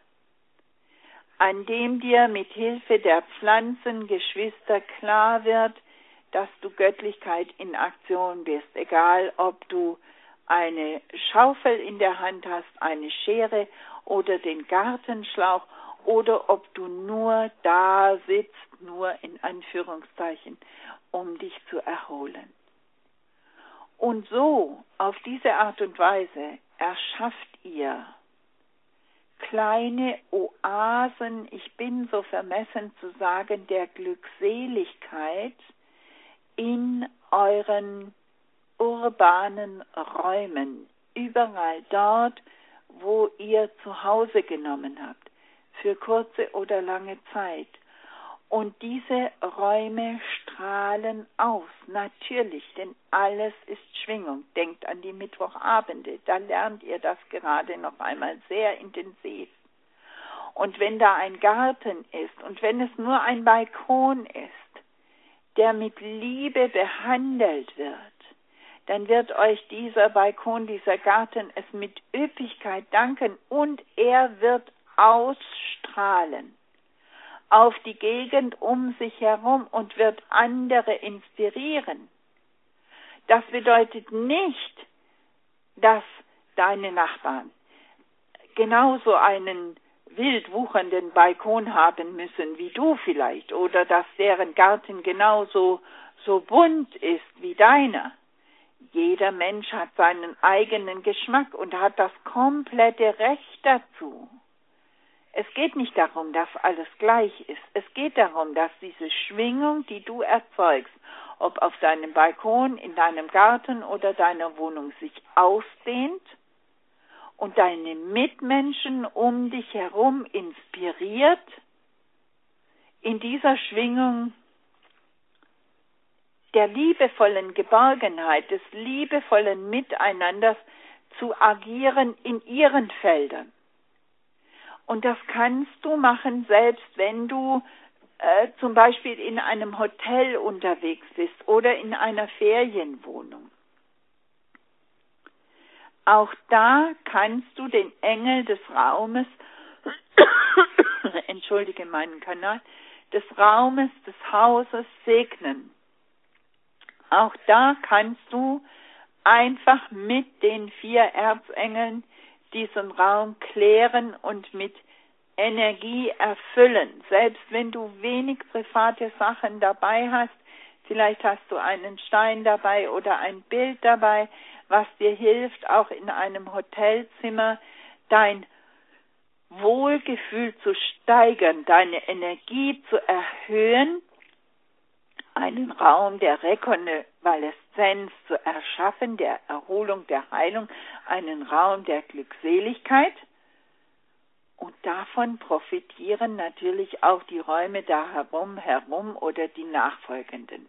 an dem dir mit Hilfe der Pflanzengeschwister klar wird, dass du Göttlichkeit in Aktion bist, egal ob du eine Schaufel in der Hand hast, eine Schere oder den Gartenschlauch oder ob du nur da sitzt, nur in Anführungszeichen, um dich zu erholen. Und so, auf diese Art und Weise, erschafft ihr kleine Oasen, ich bin so vermessen zu sagen, der Glückseligkeit in euren urbanen Räumen, überall dort, wo ihr zu Hause genommen habt, für kurze oder lange Zeit. Und diese Räume strahlen aus, natürlich, denn alles ist Schwingung. Denkt an die Mittwochabende, da lernt ihr das gerade noch einmal sehr intensiv. Und wenn da ein Garten ist und wenn es nur ein Balkon ist, der mit Liebe behandelt wird, dann wird euch dieser Balkon, dieser Garten es mit Üppigkeit danken und er wird ausstrahlen auf die Gegend um sich herum und wird andere inspirieren. Das bedeutet nicht, dass deine Nachbarn genauso einen wild wuchernden Balkon haben müssen wie du vielleicht oder dass deren Garten genauso so bunt ist wie deiner. Jeder Mensch hat seinen eigenen Geschmack und hat das komplette Recht dazu. Es geht nicht darum, dass alles gleich ist. Es geht darum, dass diese Schwingung, die du erzeugst, ob auf deinem Balkon, in deinem Garten oder deiner Wohnung, sich ausdehnt und deine Mitmenschen um dich herum inspiriert, in dieser Schwingung der liebevollen Geborgenheit, des liebevollen Miteinanders zu agieren in ihren Feldern. Und das kannst du machen, selbst wenn du äh, zum Beispiel in einem Hotel unterwegs bist oder in einer Ferienwohnung. Auch da kannst du den Engel des Raumes, entschuldige meinen Kanal, des Raumes, des Hauses segnen. Auch da kannst du einfach mit den vier Erzengeln diesen Raum klären und mit Energie erfüllen. Selbst wenn du wenig private Sachen dabei hast, vielleicht hast du einen Stein dabei oder ein Bild dabei, was dir hilft, auch in einem Hotelzimmer dein Wohlgefühl zu steigern, deine Energie zu erhöhen, einen Raum der Rekonvaleszenz zu erschaffen, der Erholung, der Heilung, einen Raum der Glückseligkeit. Und davon profitieren natürlich auch die Räume da herum, herum oder die nachfolgenden.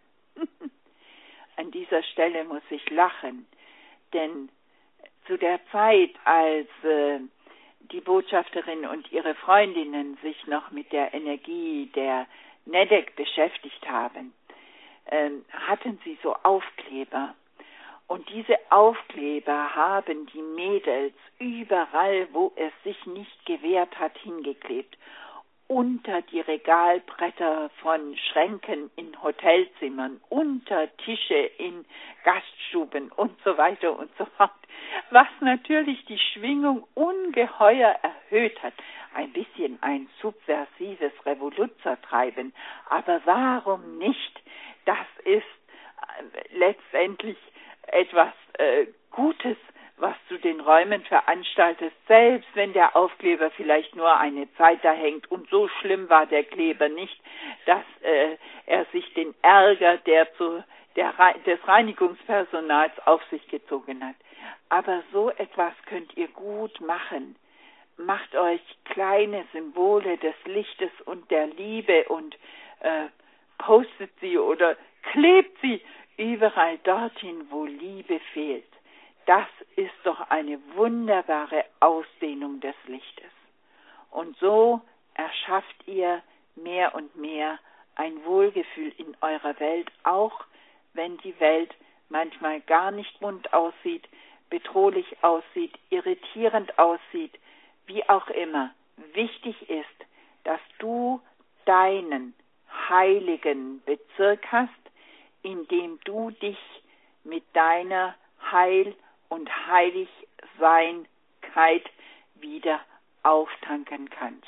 An dieser Stelle muss ich lachen, denn zu der Zeit, als äh, die Botschafterin und ihre Freundinnen sich noch mit der Energie der Nedek beschäftigt haben, äh, hatten sie so Aufkleber. Und diese Aufkleber haben die Mädels überall, wo es sich nicht gewehrt hat, hingeklebt. Unter die Regalbretter von Schränken in Hotelzimmern, unter Tische in Gaststuben und so weiter und so fort. Was natürlich die Schwingung ungeheuer erhöht hat. Ein bisschen ein subversives Revoluzertreiben. Aber warum nicht? Das ist äh, letztendlich etwas äh, Gutes, was du den Räumen veranstaltest, selbst wenn der Aufkleber vielleicht nur eine Zeit da hängt. Und so schlimm war der Kleber nicht, dass äh, er sich den Ärger der zu, der, des Reinigungspersonals auf sich gezogen hat. Aber so etwas könnt ihr gut machen. Macht euch kleine Symbole des Lichtes und der Liebe und äh, postet sie oder klebt sie überall dorthin, wo Liebe fehlt. Das ist doch eine wunderbare Ausdehnung des Lichtes. Und so erschafft ihr mehr und mehr ein Wohlgefühl in eurer Welt, auch wenn die Welt manchmal gar nicht bunt aussieht, bedrohlich aussieht, irritierend aussieht, wie auch immer. Wichtig ist, dass du deinen heiligen Bezirk hast, in dem du dich mit deiner Heil- und Heiligseinkeit wieder auftanken kannst.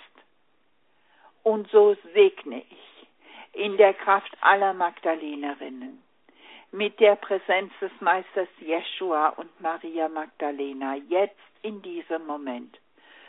Und so segne ich in der Kraft aller Magdalenerinnen, mit der Präsenz des Meisters Jeschua und Maria Magdalena, jetzt in diesem Moment,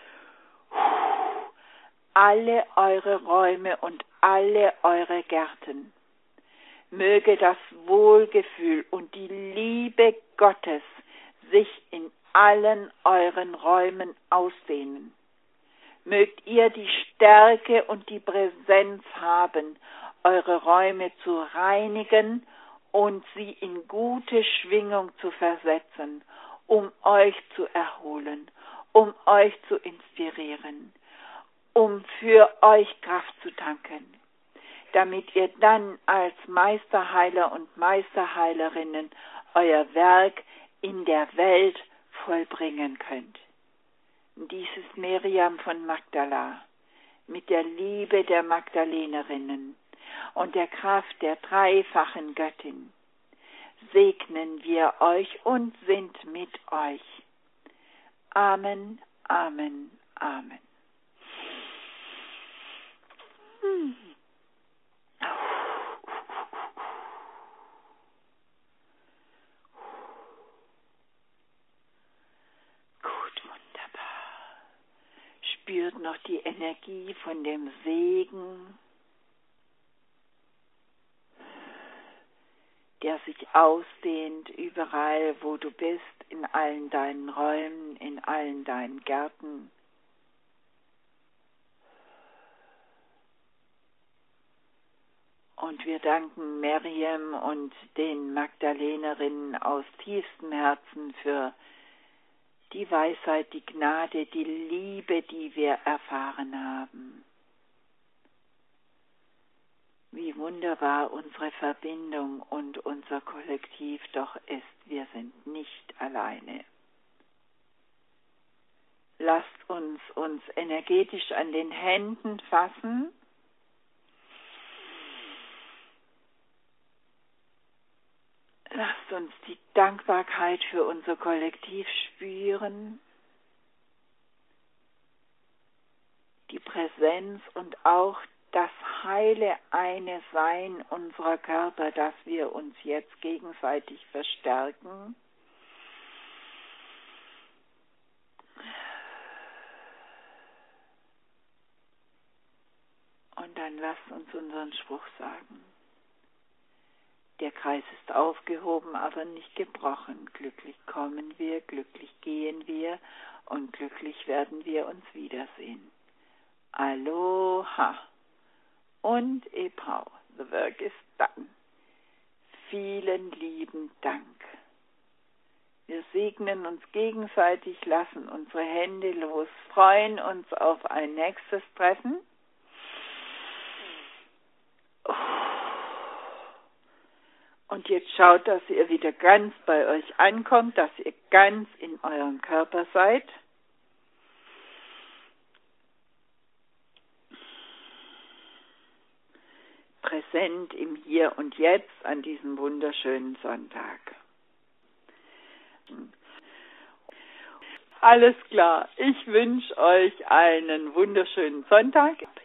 alle eure Räume und alle eure Gärten. Möge das Wohlgefühl und die Liebe Gottes sich in allen euren Räumen ausdehnen. Mögt ihr die Stärke und die Präsenz haben, eure Räume zu reinigen und sie in gute Schwingung zu versetzen, um euch zu erholen, um euch zu inspirieren, um für euch Kraft zu tanken, damit ihr dann als Meisterheiler und Meisterheilerinnen euer Werk in der Welt vollbringen könnt. Dies ist Miriam von Magdala mit der Liebe der Magdalenerinnen und der Kraft der dreifachen Göttin. Segnen wir euch und sind mit euch. Amen, Amen, Amen. Hm. Gut, wunderbar. Spürt noch die Energie von dem Segen, der sich ausdehnt überall, wo du bist, in allen deinen Räumen, in allen deinen Gärten. Und wir danken Miriam und den Magdalenerinnen aus tiefstem Herzen für die Weisheit, die Gnade, die Liebe, die wir erfahren haben. wie wunderbar unsere Verbindung und unser Kollektiv doch ist. Wir sind nicht alleine. Lasst uns uns energetisch an den Händen fassen. Lasst uns die Dankbarkeit für unser Kollektiv spüren. Die Präsenz und auch das heile eine Sein unserer Körper, dass wir uns jetzt gegenseitig verstärken. Und dann lasst uns unseren Spruch sagen. Der Kreis ist aufgehoben, aber nicht gebrochen. Glücklich kommen wir, glücklich gehen wir und glücklich werden wir uns wiedersehen. Aloha und Epau. The work is done. Vielen lieben Dank. Wir segnen uns gegenseitig, lassen unsere Hände los, freuen uns auf ein nächstes Treffen. Und jetzt schaut, dass ihr wieder ganz bei euch ankommt, dass ihr ganz in eurem Körper seid. Präsent im Hier und Jetzt an diesem wunderschönen Sonntag. Alles klar, ich wünsche euch einen wunderschönen Sonntag.